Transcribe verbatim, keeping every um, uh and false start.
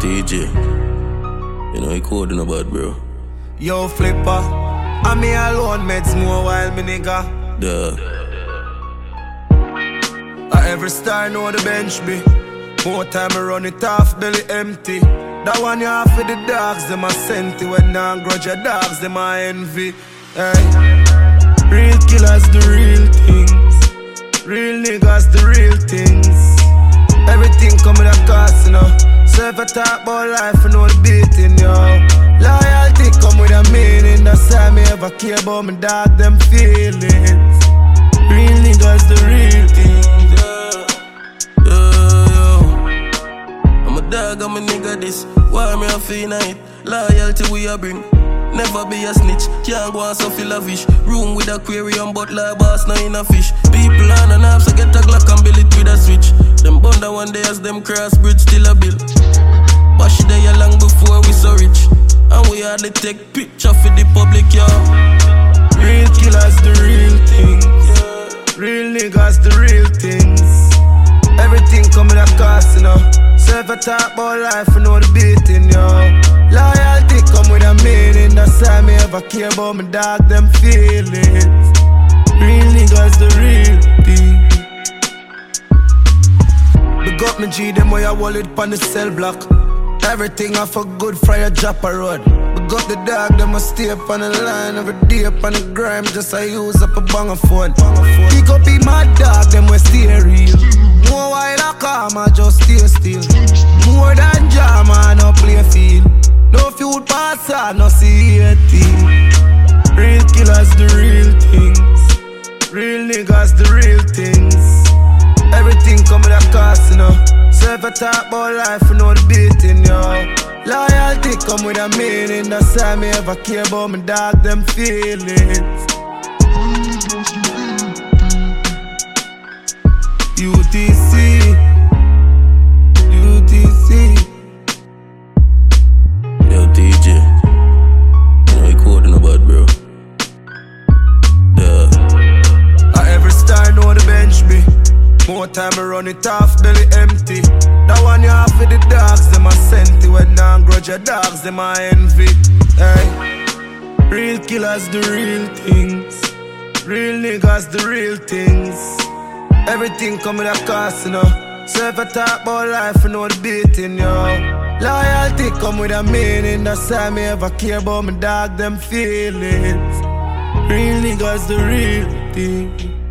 D J, you know he coding about, bro. Yo, Flipper, I'm me alone, meds more while me nigga. Duh. I every star know the bench be. More time I run it off, belly empty. That one you have for the dogs, them a sent it. When I grudge your dogs, them a envy. Hey. Real killers, the real things. Real niggas, the real things. Everything come with a cost, you know. So if I talk about life, I know the beating, yo. Loyalty come with a meaning. That's why me ever care about my dog, them feelings. Real niggas, the real things, yeah. Yeah, yo. I'm a dog, I'm a nigga this. Why me a feel night? Loyalty we a bring. Never be a snitch, can't go and so feel a fish. Room with aquarium, but like boss, now in a fish. People on and off, so get a Glock and build it with a switch. Them bunda one day as them cross bridge still a bill. Bash it there long before we so rich. And we hardly take picture for the public, yo. Real killers, the real things, yeah. Real niggas, the real things. Everything come with a cost, you know. So if I talk about life, I know the beating, yo. Loyalty come with a meaning. That's why me ever care about my dog, them feelings. Real niggas, the real thing. Big up me G, them way I wallet pon the cell block. Everything off a good fire drop a road. Big up the dog, them a stay up on the line. Every day up on the grime, just I use up a banger phone. Pick up be my dog, them we stay real. More while I come, I just stay still. More than jam, I no play field. No feud pass, I no see a thing. Real killers, the real things. Real niggas, the real things. Everything come with a cost, you know. So if I talk about life, I know the beating, yo. Loyalty come with a meaning. That's why me ever care about my dog, them feelings. U T C, U T C. Yo, D J, you know he coding about, bro. Yeah. I every star know the bench be. More time I run it off, belly empty. That one you have for the dogs, them a sent it. When I grudge your dogs, them a envy. Hey. Real killers, the real things. Real niggas, the real things. Everything come with a cost, you know. So if I talk about life, I know the beating, yo. Loyalty come with a meaning. That's why me ever care about my dog, them feelings. Real niggas, the real thing.